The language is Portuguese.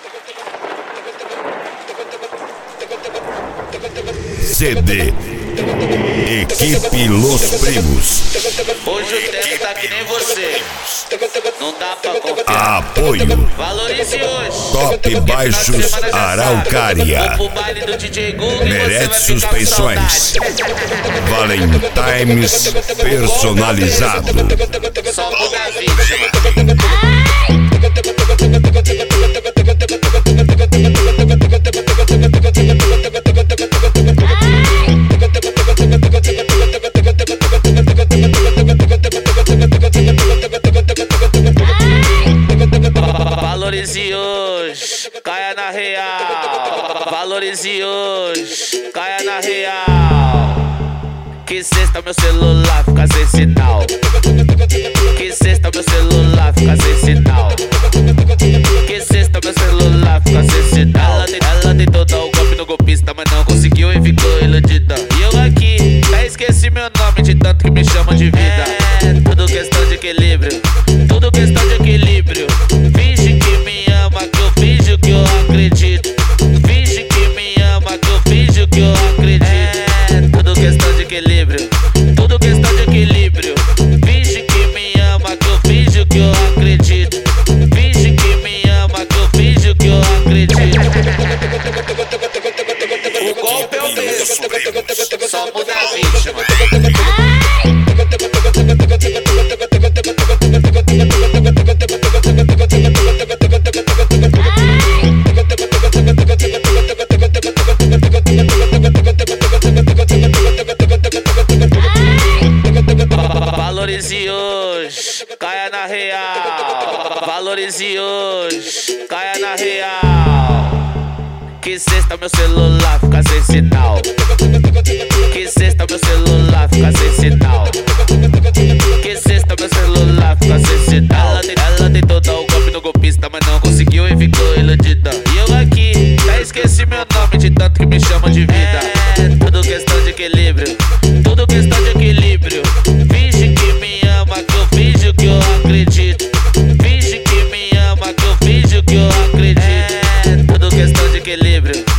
CD Equipe Los Primos. Hoje o tempo tá que nem você, não dá pra confiar. Apoio Valorize hoje. Top Baixos Araucária. Vou pro baile do DJ Google e Merece você vai ficar com suspensões. saudade. Valentimes personalizado. Só muda a vítima. Valorize hoje, caia na real. Valorize hoje, caia na real. Que sexta meu celular fica sem sinal. Que sexta meu celular fica sem sinal. Que sexta meu celular fica sem sinal. Ela tentou dar o golpe no golpista, mas não conseguiu e ficou iludida. E eu aqui, até esqueci meu nome de tanto que me chamam de vida. É tudo questão de equilíbrio, tudo questão de equilíbrio. Finge que me ama, que eu finjo que eu acredito. Finge que me ama, que eu finjo que eu acredito. É tudo questão de equilíbrio, tudo questão de equilíbrio. Finge que me ama, que eu finjo que eu acredito. Finge que me ama, que eu finjo que eu acredito. O golpe é o mesmo, só muda a vítima. Valorize hoje, caia na real. Valorize hoje, caia na real. Que sexta meu celular fica sem sinal. Que sexta meu celular fica sem sinal. Que sexta meu celular fica sem sinal. Ela tentou dar o golpe no golpista, mas não conseguiu e ficou iludida. E eu aqui, até esqueci meu nome de tanto que me chamam de vida. É tudo questão de equilíbrio, tudo questão de equilíbrio. Finge que me ama, que eu finjo que eu acredito. Finge que me ama, que eu finjo que eu acredito. É tudo questão de equilíbrio,